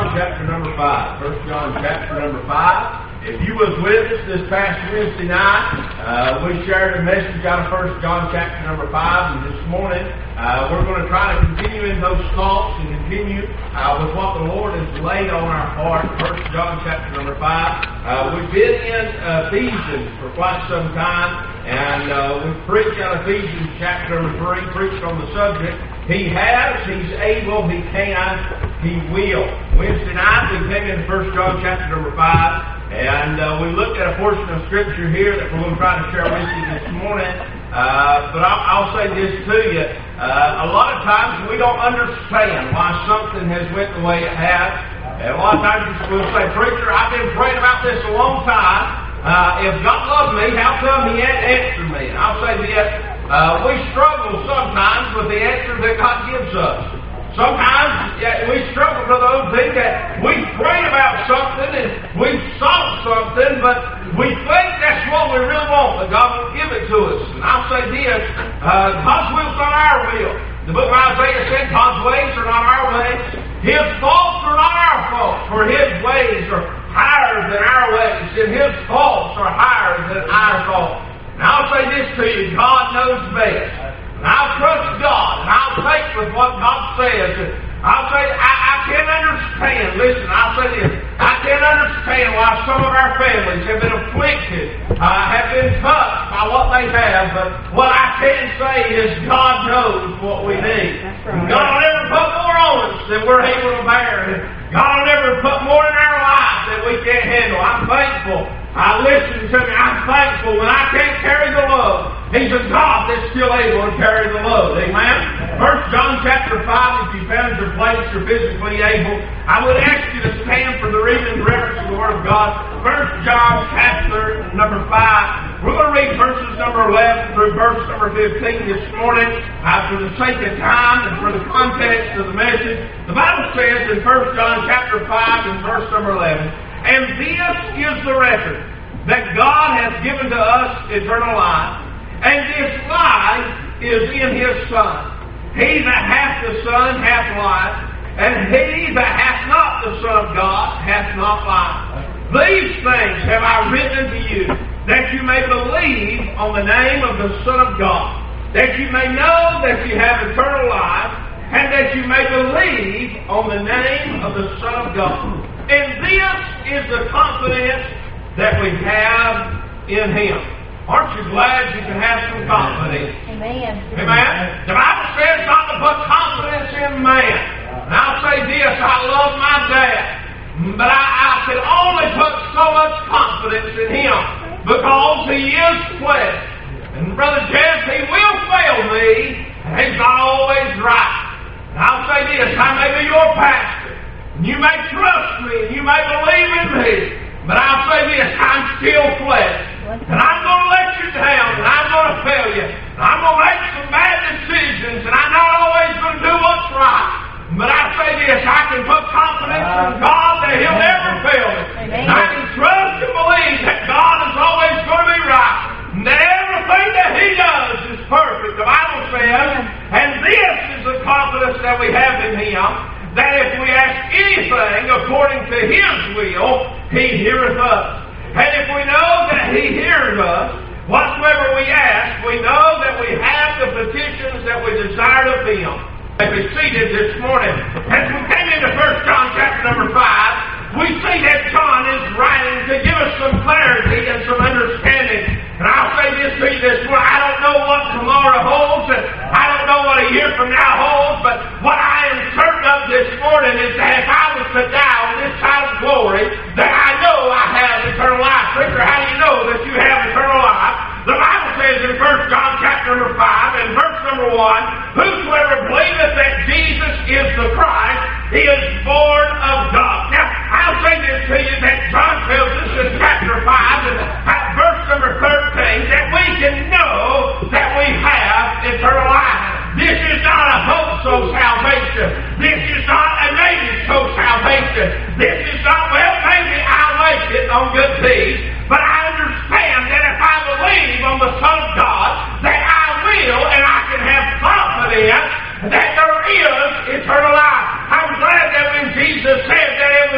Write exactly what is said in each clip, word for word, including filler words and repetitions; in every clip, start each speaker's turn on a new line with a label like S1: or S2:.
S1: John chapter number five. First John chapter number five. If you was with us this past Wednesday night, uh, we shared a message out of First John chapter number five, and this morning uh, we're going to try to continue in those thoughts and continue uh, with what the Lord has laid on our heart. First John chapter number five. Uh, we've been in Ephesians for quite some time, and uh, we've preached out of Ephesians chapter number three, preached on the subject. He has, He's able, He can, He will. Wednesday night we came into First John chapter number five. And uh, we looked at a portion of Scripture here that we're going to try to share with you this morning. Uh, but I'll, I'll say this to you. Uh, a lot of times we don't understand why something has went the way it has. And a lot of times we'll say, "Preacher, I've been praying about this a long time. Uh, if God loved me, how come He hadn't answered me?" And I'll say this. Uh, we struggle sometimes with the answer that God gives us. Sometimes yeah, we struggle to those things that we pray about something and we've sought something, but we think that's what we really want, but God will give it to us. And I'll say this, uh, God's will's not our will. The book of Isaiah said God's ways are not our ways. His thoughts are not our thoughts, for His ways are higher than our ways, and His thoughts are higher than our thoughts. And I'll say this to you, God knows best. And I'll trust God, and I'll take with what God says. And I'll say, I, I can't understand. Listen, I'll say this. I can't understand why some of our families have been afflicted, uh, have been touched by what they have. But what I can say is God knows what we need. Right. God will never put more on us than we're able to bear. And God will never put more in our lives than we can't handle. I'm thankful. I listen to me. I'm thankful when I can't carry the load. He's a God that's still able to carry the load. Amen? First John chapter five, if you found your place, you're physically able, I would ask you to stand for the reading and reverence of the Word of God. First John chapter number five. We're going to read verses number eleven through verse number fifteen this morning. Uh, for the sake of time and for the context of the message, the Bible says in First John chapter five and verse number eleven, "And this is the record, that God has given to us eternal life, and this life is in His Son. He that hath the Son hath life, and he that hath not the Son of God hath not life. These things have I written unto you, that you may believe on the name of the Son of God, that you may know that you have eternal life, and that you may believe on the name of the Son of God. And this is the confidence that we have in Him." Aren't you glad you can have some confidence?
S2: Amen.
S1: Amen. The Bible says not to put confidence in man. And I'll say this, I love my dad, but I, I can only put so much confidence in him because he is flesh. And Brother Jeff, he will fail me, and he's not always right. And I'll say this, I may be your pastor, and you may trust me, and you may believe in me, but I'll say this, I'm still flesh. And I'm going to let you down, and I'm going to fail you. And I'm going to make some bad decisions, and I'm not always going to do what's right. But I say this, I can put confidence in God that He'll never fail me. And I can trust and believe that God is always going to be right. And that everything that He does is perfect. The Bible says, and this is the confidence that we have in Him, that if we ask anything according to His will, He heareth us. And if we know that He hears us, whatsoever we ask, we know that we have the petitions that we desire of Him. As we seated this morning, as we came into First John chapter number five, we see that John is writing to give us some clarity and some understanding. And I'll say this to you this morning, I don't know what tomorrow holds, and I don't know what a year from now holds, but what I am certain of this morning is that if I was to die on this side of glory, that I know I have eternal life. Preacher, how do you know that you have eternal life? The Bible says in First John chapter number five and verse number one, "Whosoever believeth that Jesus is the Christ, he is born of God." Now, I'll say this to you, that John tells us in chapter five and at verse number thirteen that we can know that we have eternal life. This is not a hope so salvation. This is not a maybe so salvation. This is not, well, maybe I'll make it on good deeds, but I understand that if I believe on the Son of God, that I will and I can have confidence that there is eternal life. I'm glad that when Jesus said that it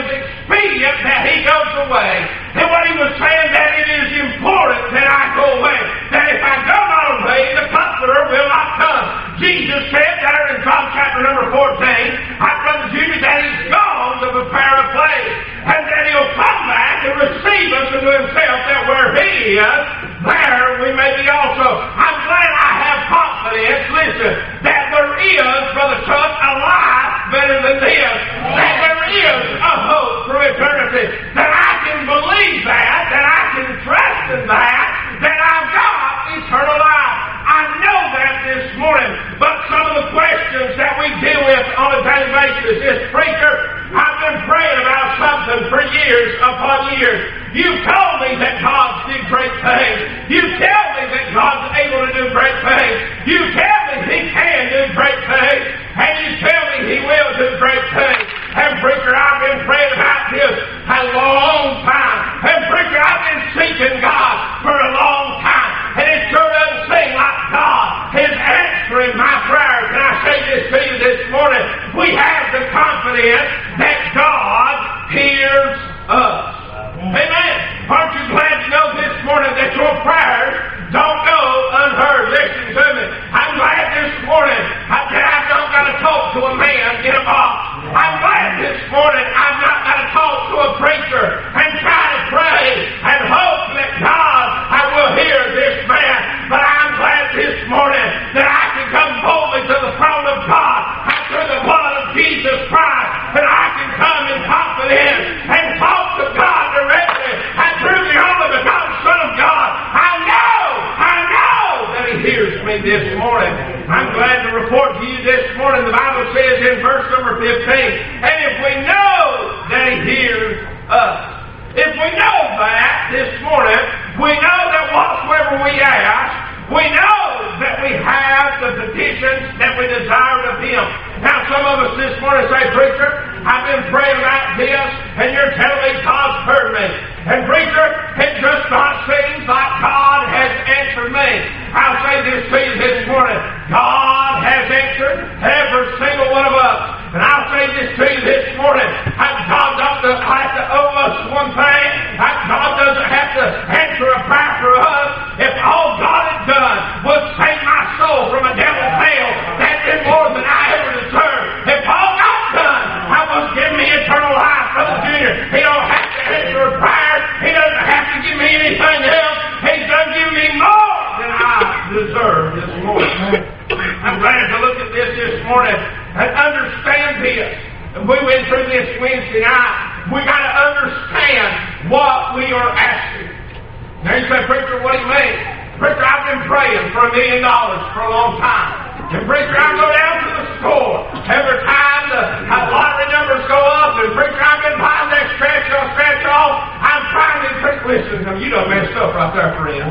S1: is, there we may be also. I'm glad I have confidence, listen, that there is, Brother Chuck, a life better than this. That there is a hope for eternity. That I can believe that, that I can trust in that, that I've got eternal life. I know that this morning, but some of the questions that we deal with on a daily basis is, preacher, I've been praying about something for years upon years. You told me that God did great things. You tell me that God's able to do great things. You tell me He can do great things. And you tell me He will do great things. And preacher, I've been praying about this a long time. And preacher, I've been seeking God for a long time. And it sure doesn't seem like God is answering my prayers. Can I say this to you this morning? We have the confidence that God hears us. Amen. Aren't you glad to know this morning that your prayers don't go unheard? Listen to me. I'm glad this morning I, that I don't got to talk to a man in a box. I'm glad this morning I've not got to talk to a preacher and try to pray and hope that God I will hear this man. But I'm glad this morning that I can come boldly to the throne of God and through the blood of Jesus Christ, and I can come in confidence and talk to God directly and through the only begotten Son of God. I know, I know that He hears me this morning. I'm glad to report to you this morning, the Bible says in verse number fifteen, and if we know that He hears us, if we know that this morning, we know that whatsoever we ask, we know that we have the petitions that we desire of Him. Now some of us this morning say, preacher, I've been praying about this, and you're telling me God's heard me. And preacher, it just not seems like God has answered me. I'll say this to you this morning. God has answered every single one of us. And I'll say this to you this morning. God doesn't have to owe us one thing. God doesn't have to answer a prayer for us. If all God had done was save my soul from a devil's hell, that'd been more than I ever deserved. If all God done was give me eternal life, Brother Junior, He don't have to answer a prayer. He doesn't have to give me anything else. He's done give me more than I deserve this morning. I'm glad to look at this this morning and understand this. And we went through this Wednesday night. We got to understand what we are asking. Now you say, preacher, what do you mean? Preacher, I've been praying for a million dollars for a long time. And preacher, I go down to the store every time the lottery numbers go up, and preacher, I've been buying that scratch off, scratch off. I'm trying to preacher, listen to me, you done messed up right there, friend.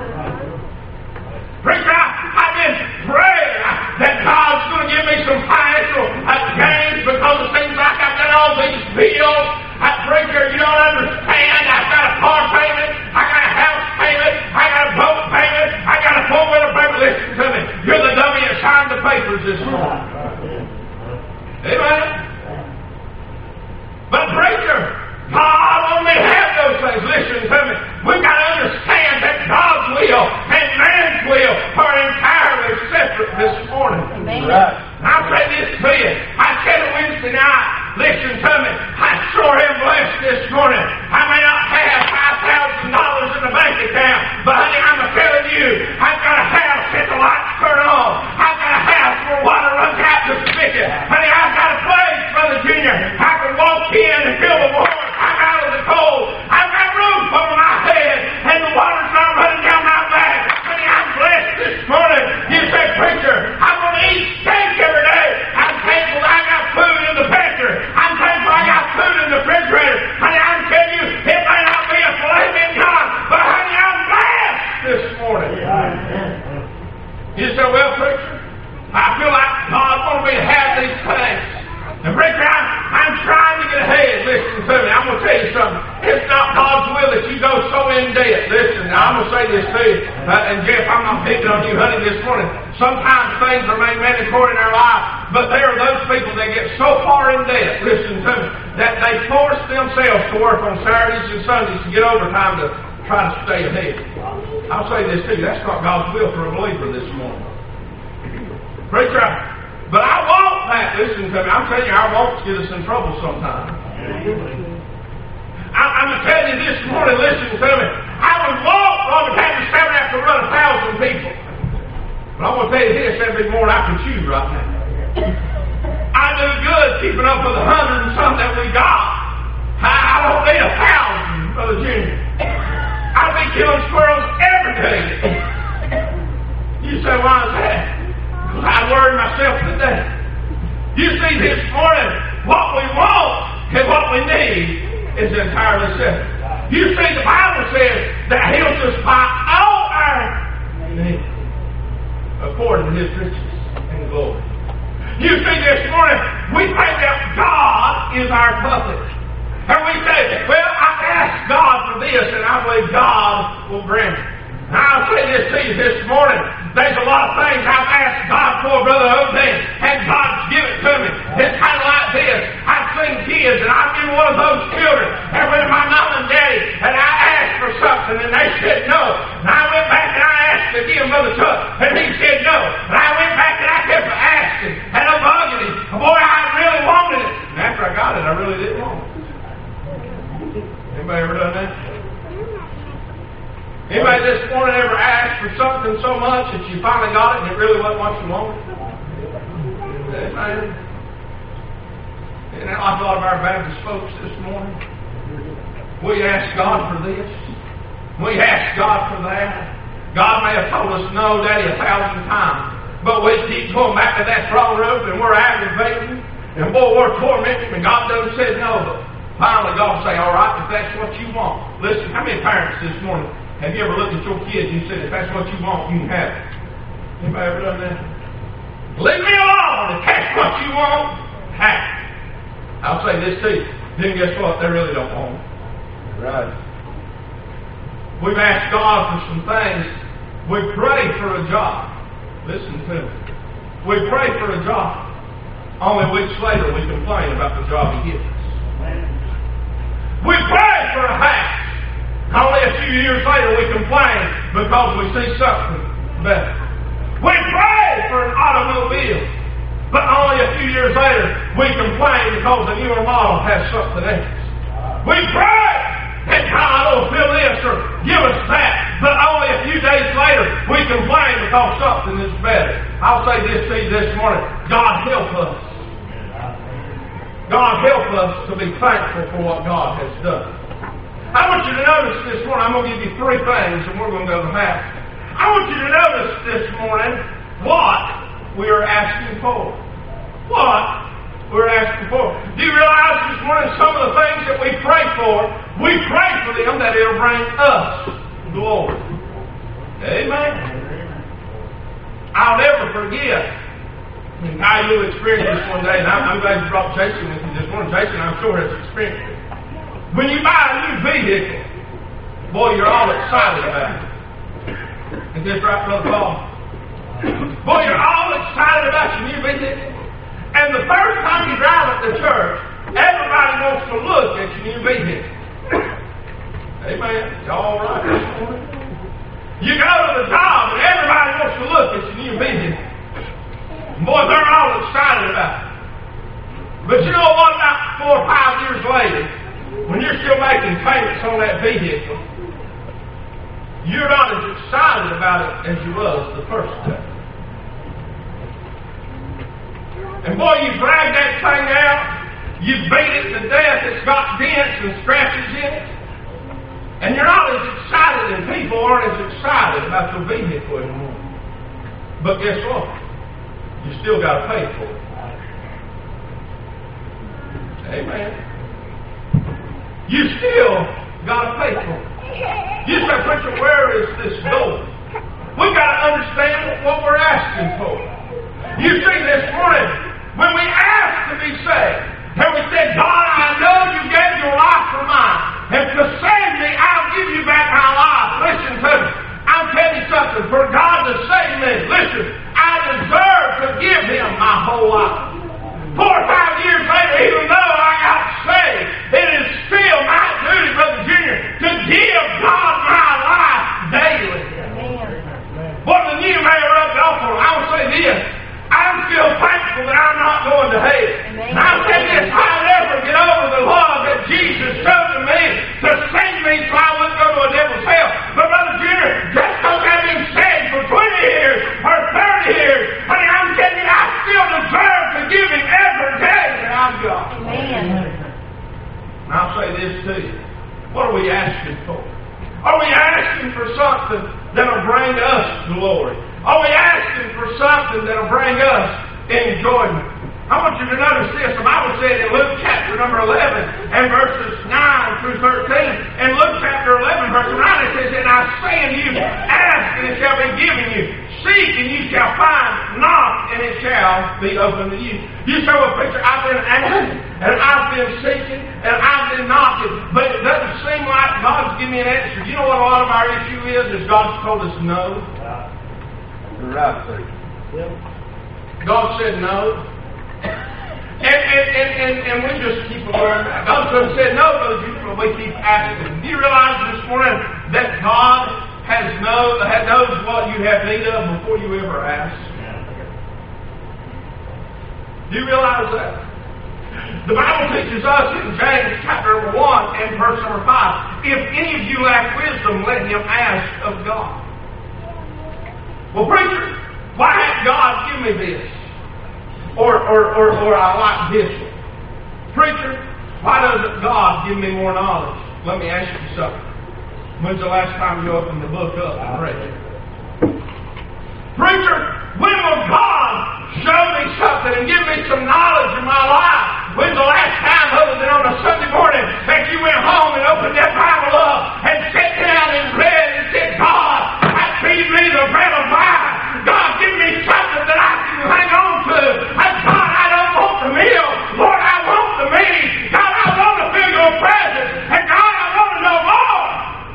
S1: Preacher, I, I've been praying that God's going to give me some financial uh, gains because it seems like I've got all these bills. Uh, preacher, you don't understand. I've got a car payment. I got a house payment. I got a boat payment. I got a four-wheeler payment. Listen to me. You're the dummy that signed the papers this morning. Amen. But preacher, God only have those things. Listen to me. We've got to understand that God's will and man's will are entirely separate this morning.
S2: Amen.
S1: Right. I'll say this to you. I said it Wednesday night. Listen to me. I sure am blessed this morning. I may not have five thousand dollars in the bank account, but honey, I'm telling you, I've got a house that the lights turn on. I've got a house where water runs out the spigot. Honey, I've got a place, Brother Junior. I can walk in and feel the warmth. I'm out of the cold. I've got a roof over my head, and the water's not running down my back. Honey, I'm blessed this morning. You say, preacher, I'm going to eat steak every day. I'm thankful I got food in the pantry. I'm thankful I got food in the refrigerator. Honey, I'm telling you, it may not be a flaming God, but honey, I'm blessed this morning. You say, well, preacher, I feel like God wants me to have these things. And preacher, I'm, I'm trying to get ahead. Listen to me. I'm going to tell you something. It's not God's will that you go so in debt. Listen, now I'm going to say this to you. Uh, and Jeff, I'm not picking on you, honey, this morning. Sometimes things are made mandatory in our life, but there are those people that get so far in debt, listen to me, that they force themselves to work on Saturdays and Sundays to get overtime to try to stay ahead. I'll say this to you. That's not God's will for a believer this morning. Preacher, but I want that. Listen to me. I'm telling you, our wants get us in trouble sometimes. I, I'm going to tell you this morning, listen to me. I would want Lord, but had to stand out to run a thousand people. But I'm going to tell you this, every morning I can choose right now. I do good keeping up with a hundred and some that we got. I don't need a thousand, Brother Junior. I'd be killing squirrels every day. You say, why is that? Because I worry myself to death. You see, this morning, what we want and what we need is entirely separate. You see, the Bible says that He'll supply all our needs according to His riches and glory. You see, this morning, we think that God is our puppet. And we say, well, I asked God for this, and I believe God will grant it. And I'll say this to you this morning. There's a lot of things I've asked God for, Brother Obed, and God's given it to me. It's kind of like this. I've seen kids, and I've been one of those children, and went to my mom and daddy, and I asked for something, and they said no. And I went back and I asked again, Brother Chuck, and he said no. And I went back and I kept asking, and I'm bugging him. Boy, I really wanted it. And after I got it, I really didn't want it. Anybody ever done that? Anybody this morning ever asked for something so much that you finally got it and it really wasn't what you wanted? Amen. Isn't that like a lot of our Baptist folks this morning? We ask God for this. We ask God for that. God may have told us no, Daddy, a thousand times. But we keep going back to that throne room and we're aggravating. And boy, we're tormenting and God doesn't say no. But finally God will say, all right, if that's what you want. Listen, how many parents this morning have you ever looked at your kids and you said, if that's what you want, you can have it? Anybody ever done that? Leave me alone. If that's what you want, have it. I'll say this to you. Then guess what? They really don't want it. Right. We've asked God for some things. We pray for a job. Listen to me. We pray for a job. Only weeks later we complain about the job He gives us. We pray for a house. Only a few years later we complain because we see something better. We pray for an automobile, but only a few years later we complain because the newer model has something else. We pray that God will fill this or give us that, but only a few days later we complain because something is better. I'll say this to you this morning. God help us. God help us to be thankful for what God has done. I want you to notice this morning, I'm going to give you three things and we're going to go to the house. I want you to notice this morning what we are asking for. What we're asking for. Do you realize this morning some of the things that we pray for, we pray for them that it'll bring us glory. Amen. I'll never forget. And I will experience this one day, and I'm, I'm glad you brought Jason with you this morning. Jason, I'm sure, has experienced it. When you buy a new vehicle, boy, you're all excited about it. Is this right, Brother Paul? Boy, you're all excited about your new vehicle. And the first time you drive it to church, everybody wants to look at your new vehicle. Amen. Y'all all right this morning? You go to the job, and everybody wants to look at your new vehicle. Boy, they're all excited about it. But you know what? About four or five years later, when you're still making payments on that vehicle, you're not as excited about it as you was the first day. And boy, you drag that thing out, you beat it to death, it's got dents and scratches in it, and you're not as excited, and people aren't as excited about your vehicle anymore. But guess what? You still got to pay for it. Amen. You still got to pay for it. You say, preacher, where is this going? We've got to understand what we're asking for. You see, this morning, when we ask to be saved, and we said, God, I know you gave your life for mine, and to save me, I'll give you back my life. Listen to me. I'll tell you something. For God to save me, listen, I deserve to give Him my whole life. Four or five years later, even though I got saved, it is still my duty, Brother Junior, to give God my life daily. What the new may have rubbed off on, I will say this, I'm still thankful that I'm not going to hell. And I'll say this, I'll never get over the Lord this to you. What are we asking for? Are we asking for something that'll bring us glory? Are we asking for something that'll bring us enjoyment? I want you to notice this. The Bible said in Luke chapter number eleven and verses nine through thirteen. In Luke chapter eleven verse nine it says, and I say unto you, ask and it shall be given you. Seek and you shall find. Knock and it shall be opened to you. You say, well, preacher, I've been asking and I've been seeking and I've been knocking. But it doesn't seem like God's giving me an answer. You know what a lot of our issue is? Is God's told us no.
S2: You're right, preacher. Yep.
S1: God said no. And, and, and, and, and we just keep on. God said no, those you, but we keep asking. Do you realize this morning that God has know, knows what you have need of before you ever ask? Do you realize that? The Bible teaches us in James chapter one and verse number five, if any of you lack wisdom, let him ask of God. Well, preacher, why has God given me this? Or, or, or, or I like this one. Preacher, why doesn't God give me more knowledge? Let me ask you something. When's the last time you opened the book up and read it? Preacher, when will God show me something and give me some knowledge in my life? When's the last time other than on a Sunday morning that you went home and opened that Bible up and sat down and read and said, God, feed me the bread of life. God, give me something that I can hang on to. And God, I don't want the meal. Lord, I want the meat. God, I want to feel your presence. And God, I want to know more.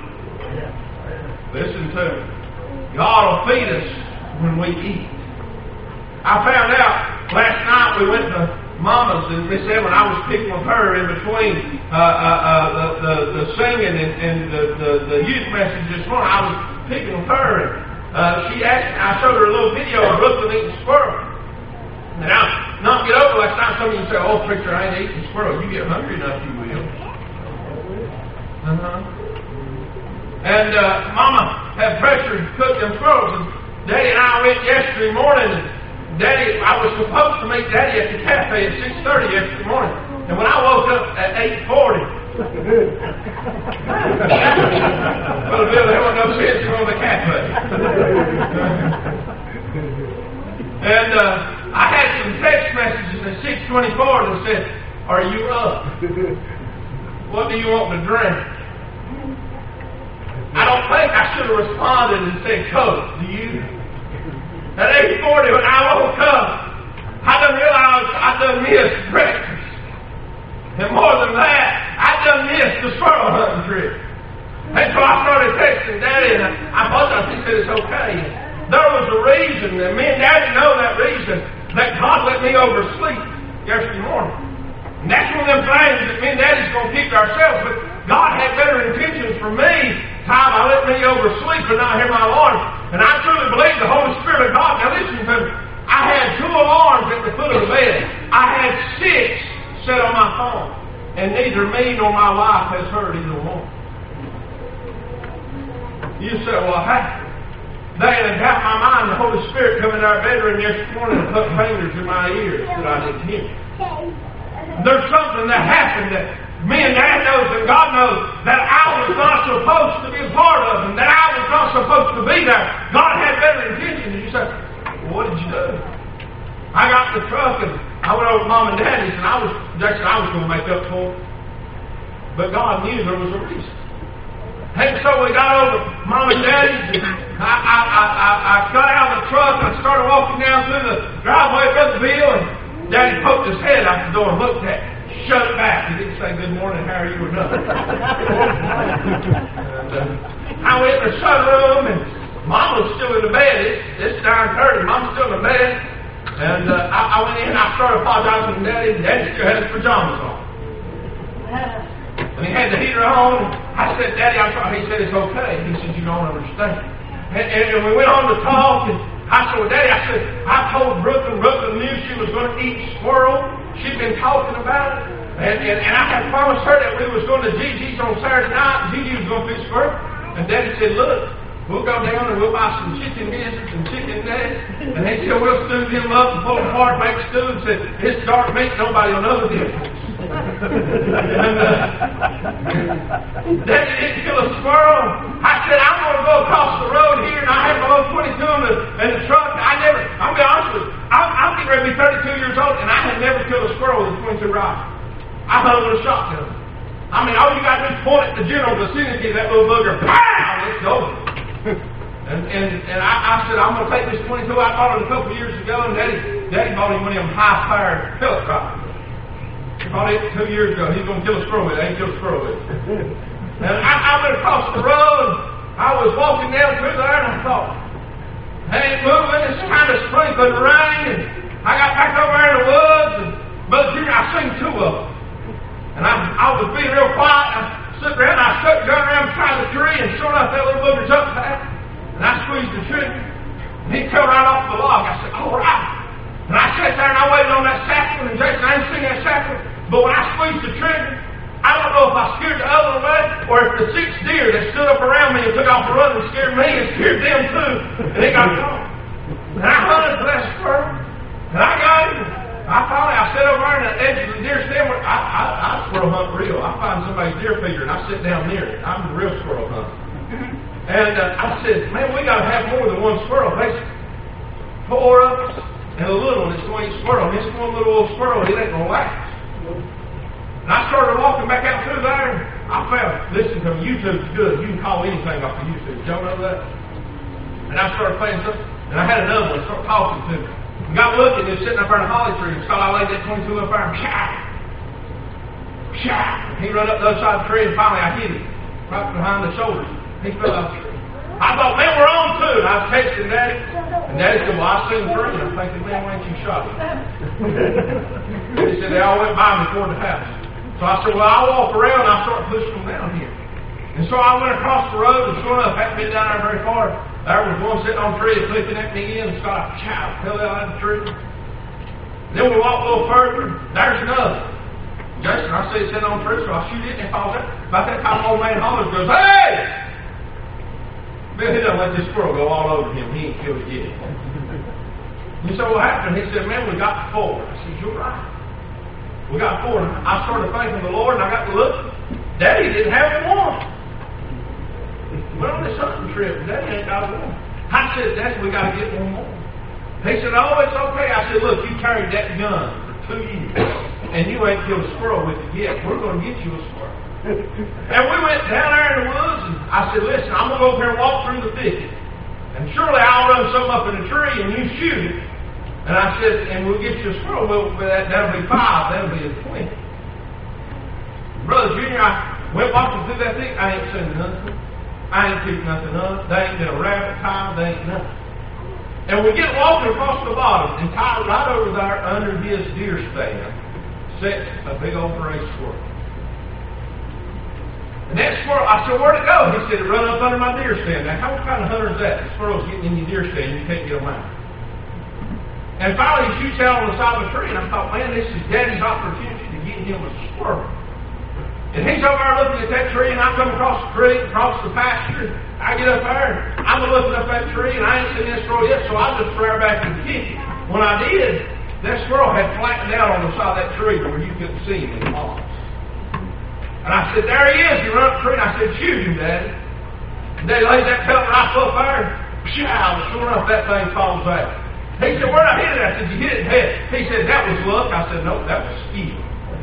S1: Listen to me. God will feed us when we eat. I found out last night we went to Mama's and Miss Evan, I was picking with her in between uh, uh, uh, the, the, the singing and, and the, the, the youth message this morning. I was picking with her and uh, she asked me, I showed her a little video of Brooklyn eating squirrel. And I'll not get over last night. Some of you say, oh, preacher, I ain't eating squirrel. You get hungry enough, you will. Uh-huh. And uh, Mama had pressure to cook them squirrels. And Daddy and I went yesterday morning. And Daddy, I was supposed to meet Daddy at the cafe at six thirty yesterday morning. And when I woke up at eight forty, well, Bill, there was no sense on the cafe. And uh, I had some text messages at six twenty-four that said, are you up? What do you want to drink? I don't think I should have responded and said Coke. Do you? At eight forty when I woke up, I done realized I done missed breakfast. And more than that, I done missed the squirrel hunting trip. And so I started texting Daddy, and I thought he said it's okay. There was a reason, and me and Daddy know that reason, that God let me oversleep yesterday morning. And that's one of them things that me and Daddy's going to keep to ourselves, but God had better intentions for me. Time I let me oversleep and not hear my alarm. And I truly believe the Holy Spirit of God. Now listen to me. I had two alarms at the foot of the bed. I had six set on my phone. And neither me nor my wife has heard either one. You say, well, how? They had got my mind. The Holy Spirit come in our bedroom yesterday morning and put fingers in my ears that I didn't hear. There's something that happened that me and Dad knows and God knows that I was not supposed to be a part of, and that I was not supposed to be there. God had better intentions. And you say, well, what did you do? I got in the truck and I went over to Mom and Daddy's, and I was Jackson, I was going to make up for it. But God knew there was a reason. And so we got over to Mom and Daddy's, and I, I, I, I, I got out of the truck and I started walking down through the driveway of Brother Bill, and Daddy poked his head out the door and looked at me. Shut it back. He didn't say good morning, how are you, or nothing. And, uh, I went in the sunroom, and Mom was still in the bed. It's, it's nine thirty. Mom's still in the bed. And uh, I, I went in and I started apologizing to Daddy. Daddy still had his pajamas on. And he had the heater on. I said, Daddy, I'm sorry. He said, it's okay. He said, you don't understand. And, and, and we went on to talk, and I said, well, Daddy, I said, I told Brooklyn. Brooklyn knew she was going to eat squirrel. She'd been talking about it. And, and, and I had promised her that we was going to Gigi's on Saturday night, and Gigi was going to fish squirrel. And Daddy said, look, we'll go down and we'll buy some chicken gizzards and chicken necks. And he said, we'll stew them up and pull them apart, make stew. And said, it's dark meat, nobody will know the difference. and, uh, Daddy didn't kill a squirrel. I said, I'm going to go across the road here, and I have my old twenty-two in the, in the truck. I never, I'm going to be honest with you, I'm, I'm getting ready to be thirty-two years old, and I have never killed a squirrel with a twenty-two rifle. I hung with a shotgun. I mean, all you got to do is point at the general vicinity of that little booger. Pow! It's over. and and, and I, I said, I'm going to take this twenty-two. I bought it a couple years ago, and Daddy, Daddy bought him one of them high-powered pellet rifles. He bought it two years ago. He's going to kill a squirrel with it. I ain't killed a squirrel with it. And I, I went across the road. I was walking down through there, and I thought, I ain't moving. It's kind of sprinkling rain. And I got back over there in the woods, and Brother Junior, I seen two of them. And I, I was being real quiet. I stood around, and I stuck the gun around beside the tree, and sure enough, that little booger jumped back. And I squeezed the trigger. And he fell right off the log. I said, all right. And I sat there, and I waited on that sapling, and Jason, I ain't seen that sapling. But when I squeezed the trigger, I don't know if I scared the other way, or if the six deer that stood up around me and took off running scared me and scared them too. And they got caught. And I hunted for that squirrel. And I got him. I finally, I sat over there on the edge of the deer stand. Where I, I, I squirrel hunt real. I find somebody's deer feeder and I sit down near it. I'm the real squirrel hunter. And uh, I said, man, we got to have more than one squirrel. Basically, four of us and a little one that's going to eat squirrel. And this one little old squirrel, it ain't going to last. And I started walking back out through there. I found, listen to me, YouTube's good. You can call anything off of YouTube. Y'all know that? And I started playing something. And I had another one start talking to me. And got looking, he was sitting up there in a holly tree. And so I laid that twenty-two up there and shot. Shot. He run up the other side of the tree and finally I hit him. Right behind the shoulders. He fell out the tree. I thought, man, we're on two. And I was texting Daddy. And Daddy said, well, I seen three. And I'm thinking, man, why ain't you shot him? He said, they all went by me toward the house. So I said, well, I'll walk around and I'll start pushing them down here. And so I went across the road, and sure enough, hadn't been down there very far. There was one sitting on a tree clicking at me again, and Scott, chow, fell out of the tree. Then we walked a little further, there's another. Jason, I see it sitting on a tree, so I shoot it and it falls out. About that time, old man hollers goes, hey! Man, he done let this squirrel go all over him. He ain't killed it yet. You said, what happened? He said, man, we got four. I said, you're right. We got four. I started thanking the Lord, and I got to look. Daddy didn't have one. Went on this hunting trip, and Daddy ain't got one. I said, Daddy, we got to get one more. He said, oh, it's okay. I said, look, you carried that gun for two years, and you ain't killed a squirrel with it yet. We're going to get you a squirrel. And we went down there in the woods, and I said, listen, I'm going to go over here and walk through the thicket. And surely I'll run something up in a tree, and you shoot it. And I said, and we'll get you a squirrel. Well, that, that'll be five. That'll be a twenty. Brother Junior, I went walking through that thing. I ain't seen nothing. I ain't picked nothing up. There ain't been a rabbit tie. There ain't nothing. And we get walking across the bottom, and Tyler, right over there under his deer stand, sits a big old gray squirrel. And that squirrel, I said, where'd it go? He said, it run up under my deer stand. Now, how kind of hunter is that? The squirrel's getting in your deer stand, you can't get them out. And finally, he shoots out on the side of a tree, and I thought, man, this is Daddy's opportunity to get him a squirrel. And he's over there looking at that tree, and I come across the creek, across the pasture. I get up there, and I'm looking up that tree, and I ain't seen that squirrel yet, so I just flare back and kick it. When I did, that squirrel had flattened out on the side of that tree where you couldn't see him in the moss. And I said, there he is. He run up the tree, and I said, shoot him, Daddy. And Daddy laid that pellet rifle up there, and sure enough, that thing falls out. He said, where'd I hit it? I said, you hit it in the head. He said, that was luck. I said, no, that was skill.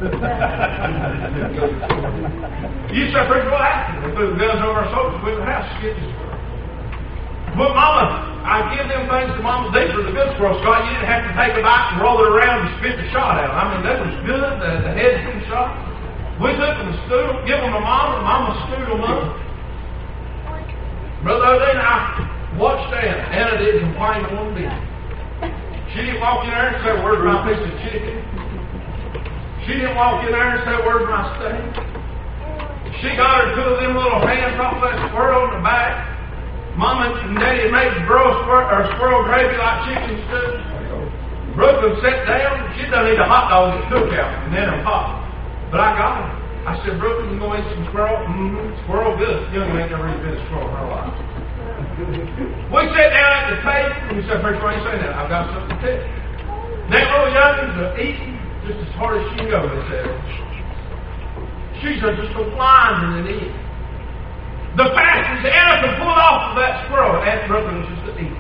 S1: You said, preacher, what happened? We threw the guns over our shoulders, we went to the house to get this squirrel. But Mama, I give them things to Mama. These were the good squirrels, Scott. You didn't have to take a bite and roll it around and spit the shot out. I mean, that was good. The, the head had been shot. We took them and stewed them, give them to Mama, and Mama stewed them up. Brother, then I watched Anna. Anna didn't complain one bit. She didn't walk in there and say, where's my piece of chicken? She didn't walk in there and say, where's my steak? She got her two of them little hands off that squirrel in the back. Mama and Daddy made squirrel, or squirrel gravy like chicken stew. Brooklyn sat down. She doesn't eat a hot dog at cookout and then a pop. But I got her. I said, Brooklyn, you going to eat some squirrel? Mm-hmm. Squirrel good. Young man never eaten a squirrel in her life. We sat down at the table, and we said, first, why you saying that? I've got something to tell you. That little youngins are eating just as hard as she can go, they said. She's just so blinding and in. The fastest Anna could pull off of that squirrel, Aunt Brooklyn was just to eat.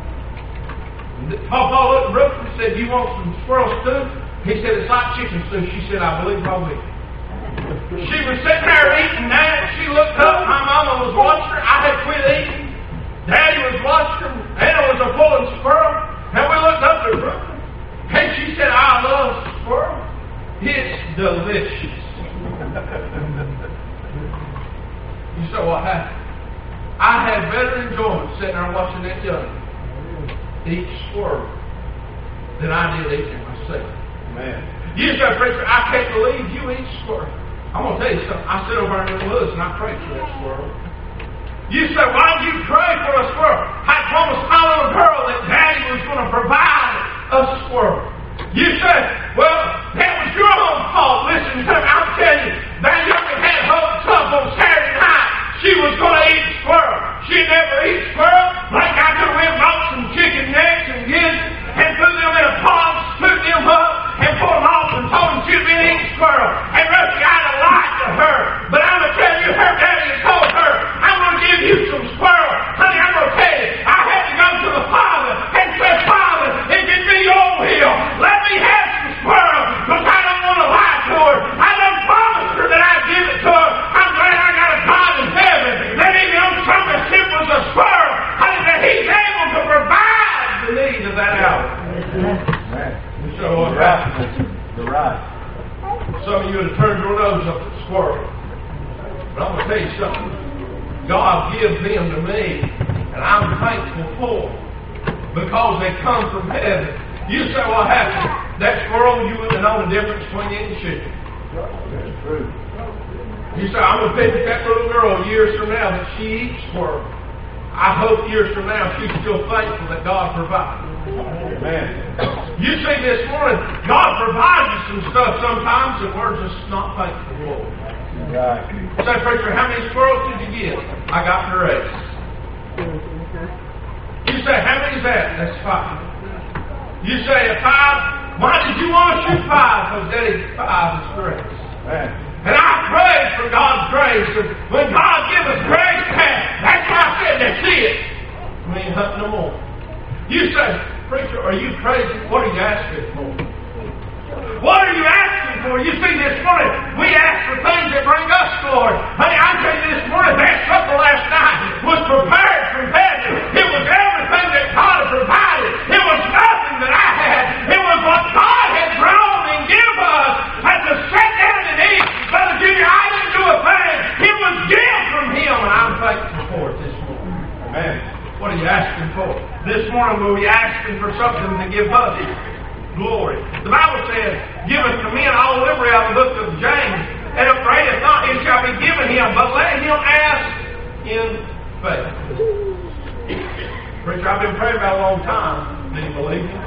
S1: Papa looked at Brooklyn and said, "You want some squirrel stew?" He said, "It's like chicken stew." She said, "I believe I will." She was sitting there eating that. She looked up. My mama was watching her. I had quit eating. Daddy was watching her. Anna was a pulling squirrel. And we looked up at Brooklyn. And she said, "I love squirrel. It's delicious." You said, "What happened?" I had better enjoyment sitting there watching that young eat squirrel than I did eating myself.
S2: Man.
S1: You said, "Preacher, I can't believe you eat squirrel." I'm going to tell you something. I sit over in the woods and I prayed for that squirrel. You said, "Why did you pray for a squirrel?" I promised my little girl that Daddy was going to provide a squirrel. You said, "Well, that was your own fault." Listen, I'm telling you, that young had hopes up on Saturday night. She was going to eat squirrel. She never eat squirrel. Like I could have went and bought some chicken necks and gizzards and put them in a pot, scooped them up, and pulled them off and told them she'd been eating squirrel. And Rusty, I'd have lied to her. But I'm going to tell you, her daddy had told her, "I'm going to give you some squirrel." Honey, I'm going to tell you, I had to go to the Father and say, "Father, if it be your will, let me have some squirrel, because I don't want to lie to her. I done promised her that I'd give it to her. I'm glad I got a God in heaven that even on something as simple as a squirrel, honey, that He's able to provide the need of that hour." So what happened?
S2: The right.
S1: Some of you would have turned your nose up at the squirrel. But I'm going to tell you something. God gives them to me, and I'm thankful for them, because they come from heaven. You say, "What happened?" That squirrel, you wouldn't have known the difference between it and chicken.
S2: That's true.
S1: You say, "I'm going to picture that little girl years from now that she eats squirrel." I hope years from now she's still thankful that God provides.
S2: Amen.
S1: You see this morning, God provides you some stuff sometimes and we're just not thankful for it.
S2: Right.
S1: Say, "Preacher, how many squirrels did you get?" "I got three." You say, "How many is that?" "That's five." You say, "At five, why did you want to shoot five?" "Because Daddy, five is grace."
S2: Man.
S1: And I pray for God's grace. And when God gives us grace, that's why I said, "That's it. We ain't hunting no more." You say, "Preacher, are you crazy? What are you asking for?" What are you asking for? You see, this morning, we ask for things that bring us glory. Honey, I tell you this morning, that supper last night was prepared from heaven. It was everything that God had provided. It was nothing that I had. It was what God had grown and given us. And to sit down and eat, Brother Junior, I didn't do a thing. It was given from Him, and I'm thankful for it this morning.
S2: Amen.
S1: What are you asking for? This morning we'll be asking for something to give us glory. The Bible says, "Give us to men all liberty," out of the book of James. "And upbraideth not, it shall be given him, but let him ask in faith." Preacher, I've been praying about it a long time. Do you believe me?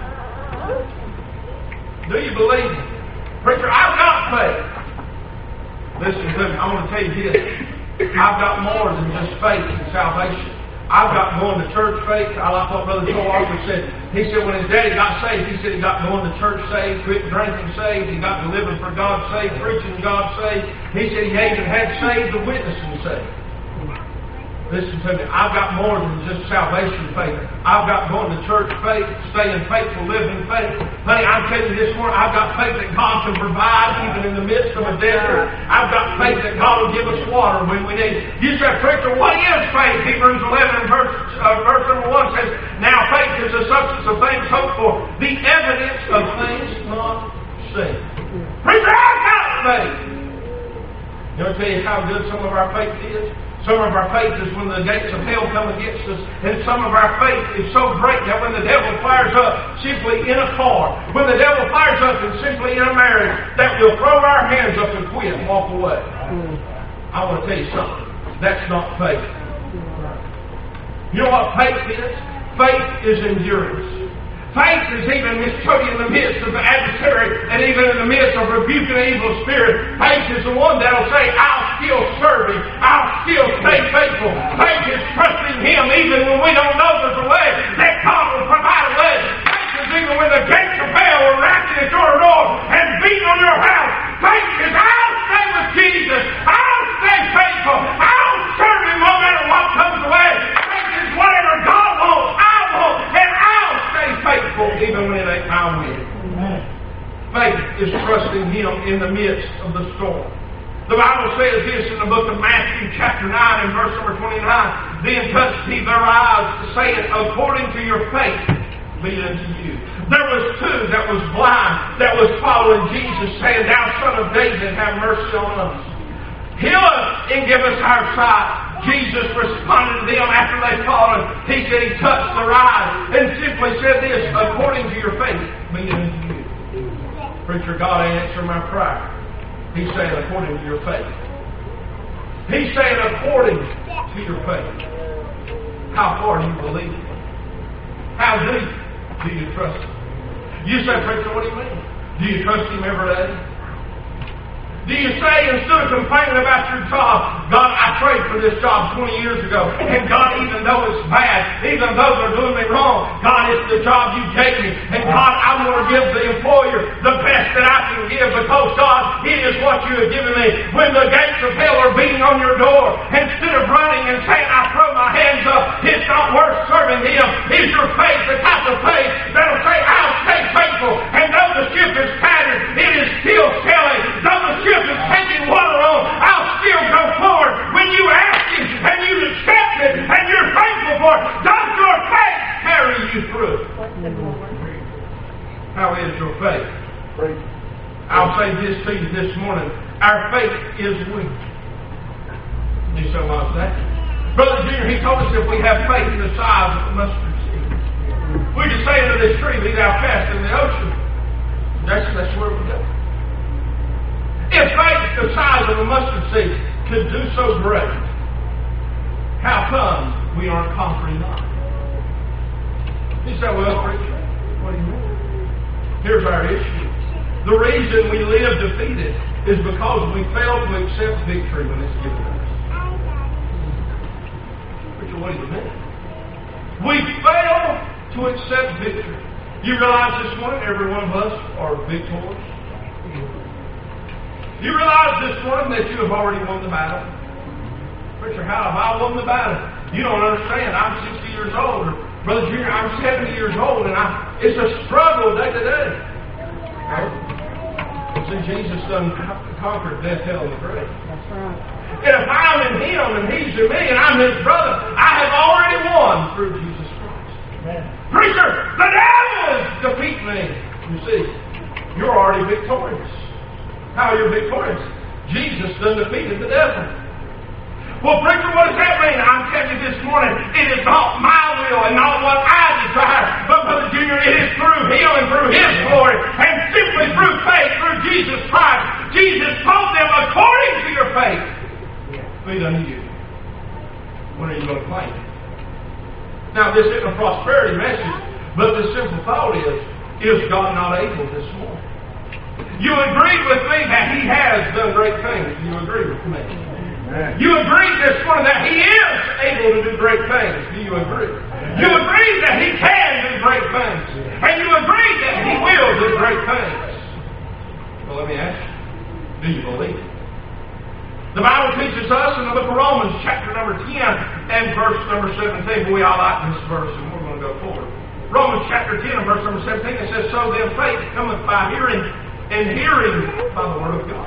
S1: Do you believe me? Preacher, I've got faith. Listen to me, I want to tell you this. I've got more than just faith in salvation. I've got going to church faith. I like what Brother Joe Walker said. He said when his daddy got saved, he said he got going to church saved, quit drinking saved, he got to living for God saved, preaching God saved. He said he even had saved the witnessing saved. Listen to me, I've got more than just salvation faith. I've got going to church faith, staying faithful, living faith. Honey, I'm telling you this morning, I've got faith that God can provide even in the midst of a desert. I've got faith that God will give us water when we need it. You said, "Preacher, what is faith?" Hebrews eleven verse, uh, verse number one says, "Now faith is the substance of things hoped for, the evidence of things not seen." Preacher, I've got faith. You want to tell you how good some of our faith is? Some of our faith is when the gates of hell come against us. And some of our faith is so great that when the devil fires up simply in a car, when the devil fires up and simply in a marriage, that we'll throw our hands up and quit and walk away. I want to tell you something. That's not faith. You know what faith is? Faith is endurance. Faith is even in the midst of the adversary and even in the midst of rebuking an evil spirit. Faith is the one that will say, "I'll still serve Him. I'll still stay faithful." Faith is trusting Him even when we don't know there's a way, that God will provide a way. Faith is even when the gates of hell are knocking at your door and beating on your house. Faith is, "I'll stay with Jesus. is trusting Him in the midst of the storm. The Bible says this in the book of Matthew, chapter nine, and verse number twenty-nine. Then touched He their eyes, saying, according to your faith be it unto you. There was two that was blind, that was following Jesus, saying, Thou Son of David, have mercy on us. Heal us and give us our sight. Jesus responded to them after they followed. He said He touched their eyes and simply said this, according to your faith be it unto you. Preacher, God answer my prayer. He's saying according to your faith. He's saying according to your faith. How far do you believe? How deep do you trust Him? You say, preacher, what do you mean? Do you trust Him every day? Do you say, instead of complaining about your job, God, I prayed for this job twenty years ago, and God, even though it's bad, even though they're doing me wrong, God, it's the job you gave me, and God, I'm going to give the employer the best that I can give, because God, it is what you have given me. When the gates of hell are beating on your door, instead of running and saying, I throw my hands up, it's not worth serving Him. Is your faith the type of faith that'll say, I'll stay faithful, and though the ship is tattered, it is still sailing. Though the ship is taking water on, I'll still go forward. When you ask Him and you accept it and you're thankful for it, does your faith carry you through? How is your faith? I'll say this to you this morning. Our faith is weak. You say, what's that? Brother Junior, he told us if we have faith the size of a mustard seed, we can say to this tree, be thou cast in the ocean. That's, that's where we go. If faith the size of a mustard seed could do so great, how come we aren't conquering God? You say, well, preacher, what do you mean? Here's our issue. The reason we live defeated is because we fail to accept victory when it's given us. Preacher, what do you mean? We fail to accept victory. You realize this morning every one of us are victorious? You realize this morning that you have already won the battle? Preacher, how have I won the battle? You don't understand. I'm sixty years old. Or, Brother Junior, I'm seventy years old, and I, it's a struggle day to day. See, Jesus done conquered death, hell, and the grave. That's right. And if I'm in Him and He's in me and I'm His brother, I have already won through Jesus Christ. Amen. Preacher, the devil is defeating me. You see, you're already victorious. How are you victorious? Jesus done defeated the devil. Well, preacher, what does that mean? I'm telling you this morning, it is not my will and not what I desire, but Brother Junior, it is through Him and through His glory, and simply through faith, through Jesus Christ. Jesus told them, according to your faith, be it unto you. When are you going to claim it? Now, this isn't a prosperity message, but the simple thought is, is God not able this morning? You agree with me that He has done great things. You agree with me? Amen. You agree this morning that He is able to do great things. Do you agree? Amen. You agree that He can do great things. And you agree that He will do great things. Well, let me ask you, do you believe it? The Bible teaches us in the book of Romans, chapter number ten and verse number seventeen. We all like this verse, and we're going to go forward. Romans chapter ten and verse number seventeen, it says, so then faith cometh by hearing, and hearing by the Word of God.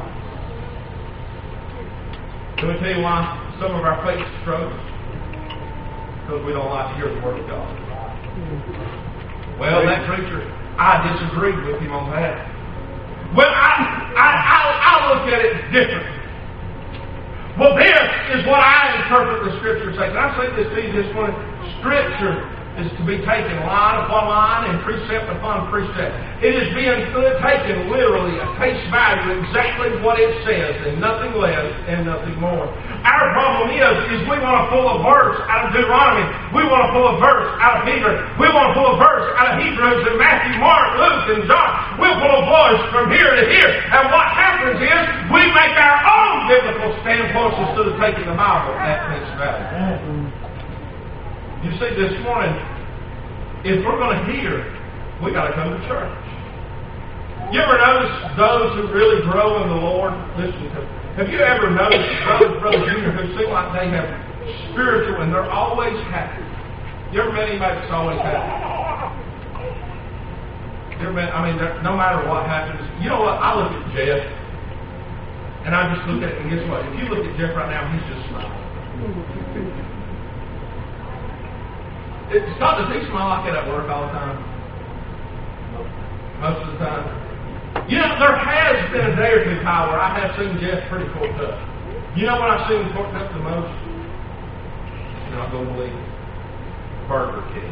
S1: Let me tell you why some of our faith struggles. Because we don't like to hear the Word of God. Well, that preacher, I disagreed with him on that. Well, I, I, I, I look at it differently. Well, this is what I interpret the Scripture say. Can I say this to you this morning? Scripture is to be taken line upon line and precept upon precept. It is being taken literally at face value, exactly what it says, and nothing less and nothing more. Our problem is, is we want to pull a verse out of Deuteronomy. We want to pull a verse out of Peter. We want to pull a verse out of Hebrews and Matthew, Mark, Luke, and John. We'll pull a voice from here to here. And what happens is, we make our own biblical standpoints instead of taking the Bible at face value. You see, this morning, if we're going to hear, we got to come to church. You ever notice those who really grow in the Lord? Listen to them. Have you ever noticed those, Brother Junior, who seem like they have spiritual and they're always happy? You ever met anybody that's always happy? You ever been, I mean, there- no matter what happens, you know what? I look at Jeff, and I just look at it, and guess what? If you look at Jeff right now, he's just smiling. It's not, does he smile like that at work all the time? Most of the time. You know, there has been a day or two, Kyle, where I have seen Jeff pretty corked up. You know what I've seen him corked up the most? You're not going to believe it. Burger King.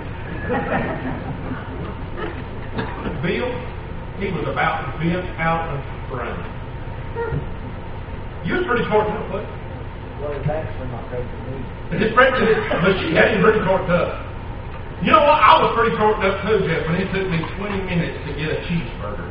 S1: Bill, he was about to bent out of frame. You was pretty corked up, wasn't you?
S2: Well, it's actually my favorite movie.
S1: His friend did it, but she had him pretty corked up. You know what? I was pretty corked up too, Jeff, when it took me twenty minutes to get a cheeseburger.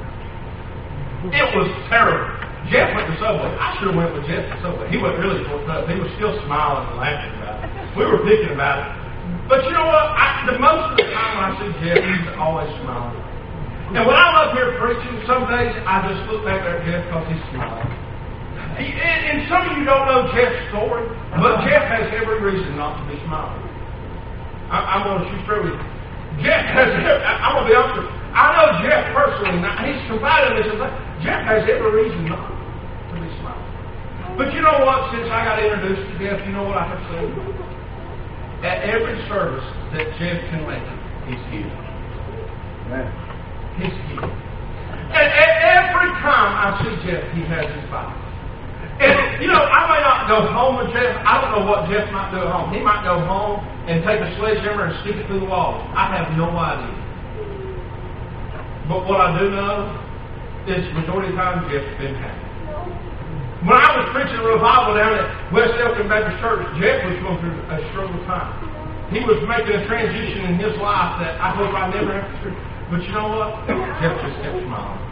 S1: It was terrible. Jeff went to Subway. I should have went with Jeff to Subway. He wasn't really corked up. He was still smiling and laughing about it. We were picking about it. But you know what? I, the most of the time I see Jeff, he's always smiling. And when I'm up here preaching, some days I just look back there at Jeff because he's smiling. He, and, and some of you don't know Jeff's story, but Jeff has every reason not to be smiling. I, I'm going to shoot straight with you. Jeff has, I'm going to be honest with you. I know Jeff personally. Now, he's confided in me. Says, Jeff has every reason not to be smiling. But you know what? Since I got introduced to Jeff, you know what I have seen? At every service that Jeff can make it, he's here.
S2: Amen.
S1: He's here. And, and every time I see Jeff, he has his Bible. And, you know, I may not go home with Jeff. I don't know what Jeff might do at home. He might go home and take a sledgehammer and stick it through the wall. I have no idea. But what I do know is the majority of the time Jeff's been happy. When I was preaching a revival down at West Elkin Baptist Church, Jeff was going through a struggle time. He was making a transition in his life that I hope I never have to do. But you know what? Jeff just kept smiling.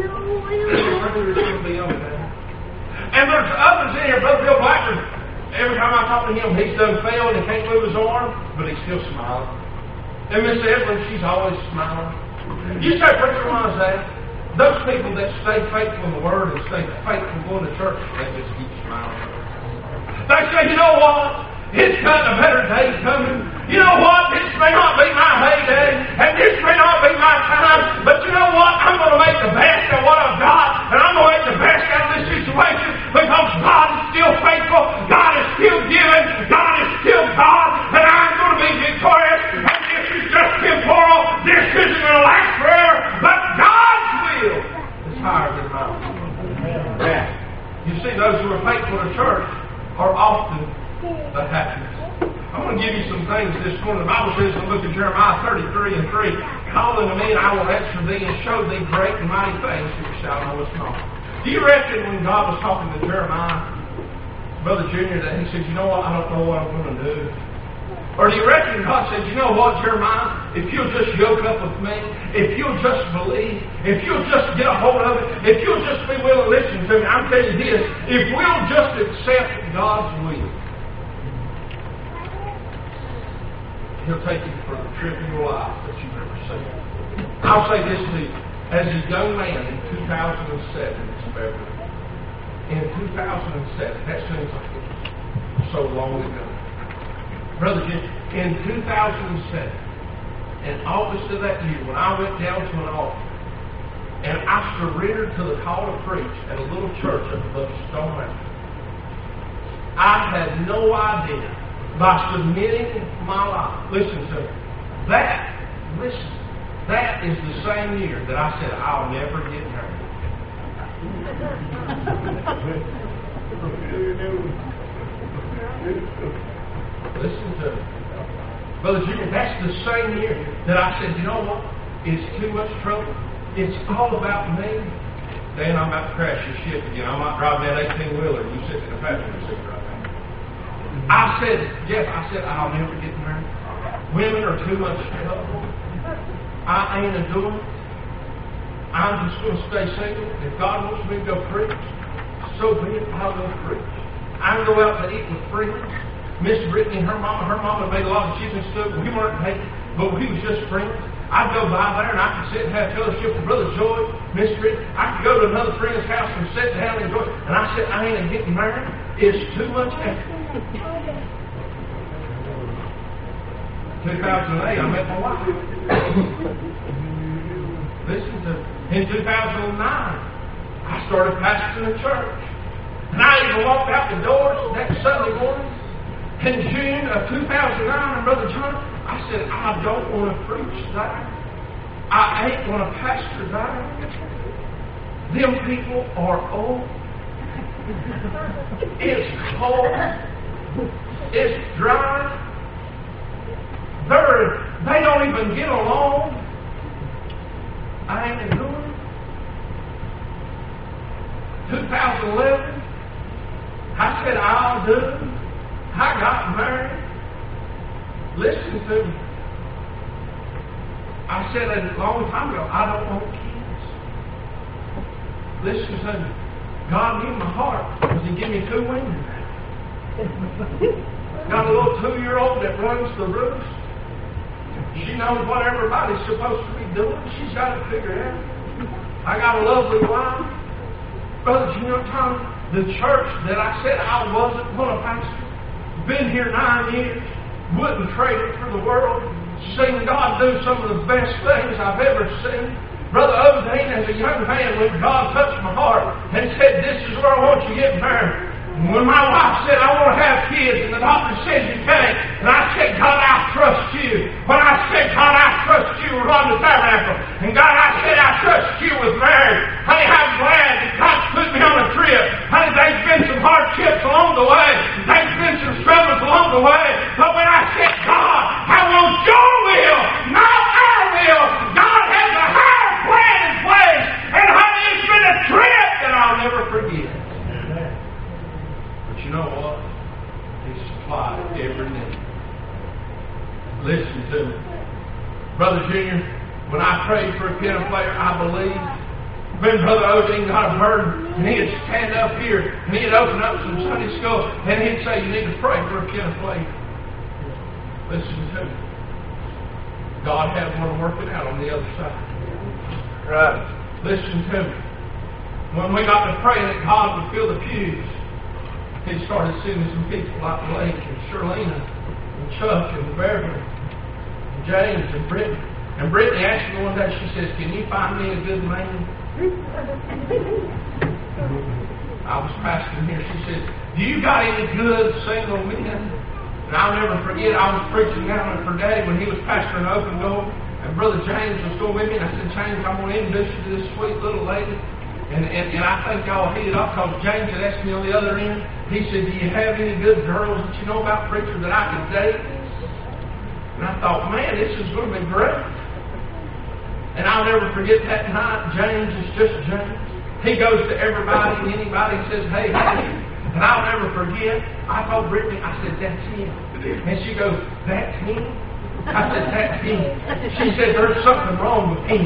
S1: It's going to be okay. And there's others in here. Brother Bill Blackford, every time I talk to him, he's done failed and can't move his arm, but he's still smiling. And Miss Evelyn, she's always smiling. You say, preacher, why is that? Those people that stay faithful in the Word and stay faithful going to church, they just keep smiling. They say, you know what? It's got a better day coming. You know what? This may not be my heyday, and this may not be my time, but you know what? I'm going to make the best of what I've got, and I'm going to make the best out of this situation because God is still faithful, God is still giving, God is still God, and I'm going to be victorious, and this is just temporal, this isn't going to last forever, but God's will is higher than mine.
S2: Amen.
S1: You see, those who are faithful to church are often the happiest. I'm going to give you some things this morning. The Bible says in the book of Jeremiah thirty-three and three, call unto me and I will answer thee and show thee great and mighty things which thou knowest not. Do you reckon when God was talking to Jeremiah, Brother Junior, that he said, you know what, I don't know what I'm going to do? Or do you reckon God said, you know what, Jeremiah, if you'll just yoke up with me, if you'll just believe, if you'll just get a hold of it, if you'll just be willing to listen to me, I'm telling you this, if we'll just accept God's will, He'll take you for the trip of your life that you've never seen. I'll say this to you. As a young man in two thousand seven, Miss Beverly, in two thousand seven, that seems like it was so long ago. Brother Jim, in two thousand seven, in August of that year, when I went down to an altar, and I surrendered to the call to preach at a little church up above Stone Mountain, I had no idea. By submitting my life, listen to me, that, listen, that is the same year that I said, I'll never get married. Listen to me. Brother Junior, that's the same year that I said, you know what, it's too much trouble. It's all about me. Dan, I'm about to crash your ship again. I'm not driving that eighteen-wheeler. You sit in the passenger seat right now. I said, Jeff, I said, I'll never get married. Women are too much trouble. I ain't a doing it. I'm just going to stay single. If God wants me to go preach, so be it. I'll go preach. I can go out to eat with friends. Miss Brittany, her mama, her mama made a lot of chicken soup. We weren't dating, but we was just friends. I'd go by there and I could sit and have fellowship with Brother Joy, Miss Brittany. I could go to another friend's house and sit down and enjoy it. And I said, I ain't getting married. It's too much effort. two thousand eight, I met my wife. listen to, in two thousand nine, I started pastoring a church. And I even walked out the doors that Sunday morning in June of two thousand nine, and Brother John, I said, I don't want to preach there. I ain't going to pastor there. Them people are old. It's cold. It's dry. They're, they don't even get along. I ain't doing it. twenty eleven, I said, I'll do it. I got married. Listen to me. I said a long time ago, I don't want kids. Listen to me. God knew my heart because He gave me two women. Got a little two-year-old that runs the roost. She knows what everybody's supposed to be doing. She's got it figured out. I got a lovely wife. Brothers, you know, Tom, the church that I said I wasn't going to pastor, been here nine years, wouldn't trade it for the world, seen God do some of the best things I've ever seen. Brother Odane, as a young man, when God touched my heart and said, this is where I want you to get married. When my wife said, I want to have kids, and the doctor said you can't, and I said, God, I trust you. When I said, God, I trust you, we're on the tabernacle. And God, I said, I trust you with Mary. Honey, I'm glad that God's put me on a trip. Honey, there's been some hardships along the way. There's been some struggles along the way. But when I said, God, I want your will, not our will, God has a higher plan in place. And honey, it's been a trip that I'll never forget. You know what? He supplied every need. Listen to me. Brother Junior, when I prayed for a piano player, I believed. When Brother Odin got a burden, and he'd stand up here, and he'd open up some Sunday school, and he'd say, you need to pray for a piano player. Listen to me. God had one working out on the other side. Right. Listen to me. When we got to praying that God would fill the pews, He started sending some people like Blake and Shirlena and Chuck and Beverly and James and Brittany. And Brittany asked me one day, she says, can you find me a good man? I was pastoring here. She said, do you got any good single men? And I'll never forget, I was preaching down at for Daddy when he was pastoring Open Door. And Brother James was going with me. And I said, James, I'm going to introduce you to this sweet little lady. And, and, and I think y'all hit it off because James had asked me on the other end. He said, do you have any good girls that you know about preachers that I could date? And I thought, man, this is going to be great. And I'll never forget that night. James is just James. He goes to everybody and anybody and says, hey, hey. And I'll never forget, I told Brittany, I said, that's him. And she goes, that's him? I said, that's him. She said, there's something wrong with him.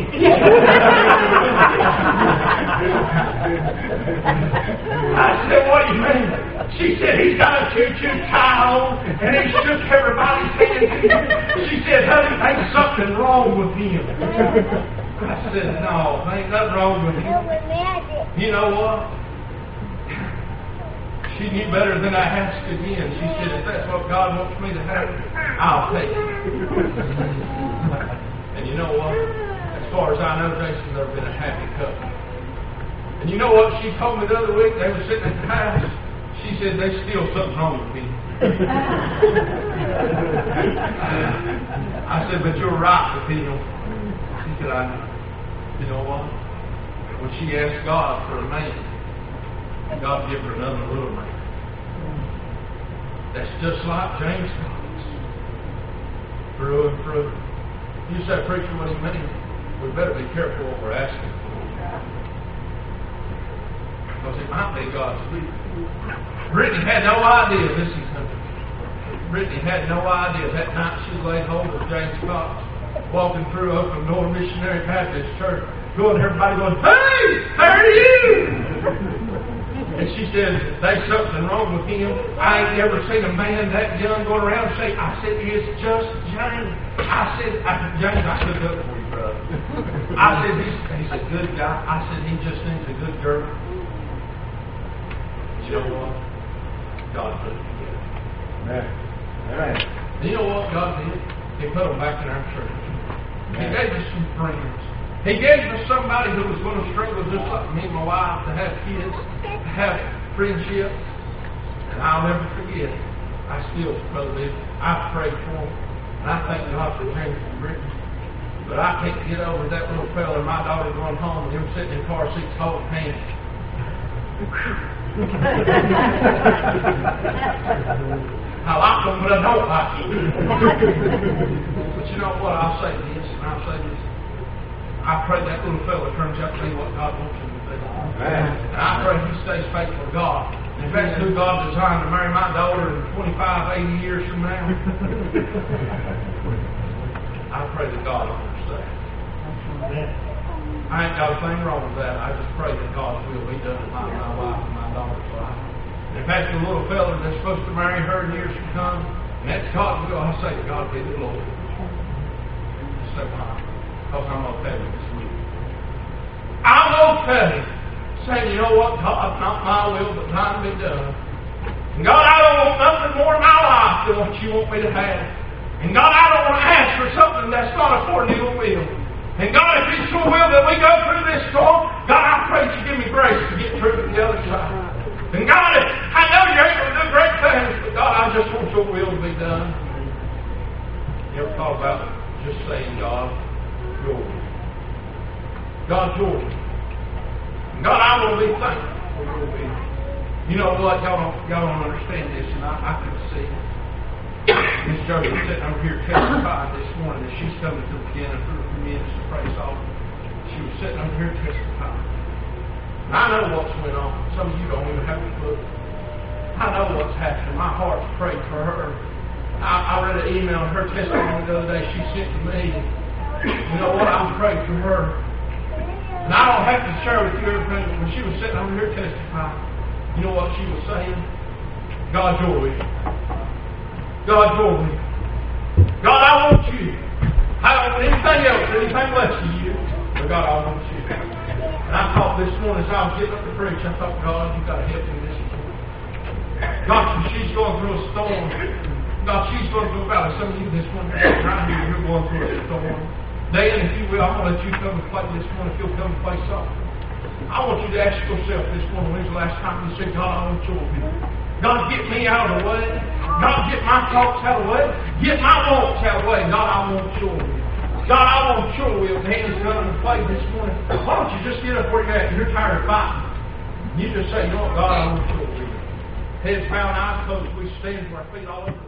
S1: I said, what do you mean? She said, he's got a choo-choo tie on, and he shook everybody's hand. She said, honey, there's something wrong with him. I said, no, there ain't nothing wrong with him. You know what? She knew better than I asked again. She said, if that's what God wants me to have, I'll take it. And you know what? As far as I know, Jason, they've been a happy couple. And you know what she told me the other week? They were sitting at the house. She said, there's still something wrong with me. I said, but you're right with him. She said, I know. You know what? When she asked God for a man, God give her another little man. That's just like James Thomas. Through and through. You say, preacher, what do you mean? We better be careful what we're asking for. Because it might be God's will. Brittany had no idea, listen to me. Brittany had no idea that night she laid hold of James Cox, walking through Open Door Missionary Baptist Church, going, everybody going, hey, how are you? And she said, there's something wrong with him. I ain't never seen a man that young going around say, I said, it's just James. I said, I, James, I stood up for you, brother. I said, he's, he's a good guy. I said, he just needs a good girl. You know what? God put it together.
S2: Right. Right.
S1: You know what God did? He put them back in our church. He gave us some friends. He gave us somebody who was going to struggle just like me and my wife, to have kids, to have friendships. And I'll never forget it. I still, Brother Bill, I prayed for him. And I thank God for James from Britain. But I can't get over that little fella and my daughter going home and him sitting in car seats holding hands. I like them, but I don't like them. But you know what? I'll say this, and I'll say this. I pray that little fella turns out to be what God wants him to be. And I pray he stays faithful to God. And if that's who God designed to marry my daughter in twenty-five, eighty years from now, I pray that God honors that. I ain't got a thing wrong with that. I just pray that God's will be done in my, my wife and my daughter's life. And if that's the little fella that's supposed to marry her in years to come, and that's God's will, I say to God be the Lord. Just say why? Because I'm going to tell you this week. I'm going to tell you, saying, you know what, God, not my will, but thine be done. And God, I don't want nothing more in my life than what you want me to have. And God, I don't want to ask for something that's not according to your will. And God, if it's your will that we go through this storm, God, I pray that you give me grace to get through to the other side. And God, I know you're able to do great things, but God, I just want your will to be done. You ever thought about just saying, God, your will? God, your will. And God, I want to be thankful for your will. You know what? Y'all don't, y'all don't understand this, and I, I can see it. Miss Jody was sitting over here testifying this morning as she's coming to the beginning of her ministry praise offering. She was sitting over here testifying. And I know what's going on. Some of you don't even have a clue. I know what's happening. My heart's prayed for her. I, I read an email of her testimony the other day she sent to me. You know what? I'm praying for her. And I don't have to share with you everything, but when she was sitting over here testifying, you know what she was saying? God, your will. God, your will. God, I want you. I don't want anything else, anything less than you. But God, I want you. And I thought this morning as I was getting up to preach, I thought, God, you've got to help me this morning. God, she's going through a storm. God, she's going through a valley. Some of you this morning, around here, you're going through a storm. Dan, if you will, I'm going to let you come and play this morning if you'll come and play something. I want you to ask yourself this morning, when's the last time you said, God, I want your will? God, get me out of the way. God, get my thoughts out of the way. Get my wants out of the way. God, I want your will. God, I want your will. The hand's going to play this morning. Why don't you just get up where you're at? You're tired of fighting. You just say, you know what, God, I want your will. Heads bowed, eyes closed. We stand with our feet all over.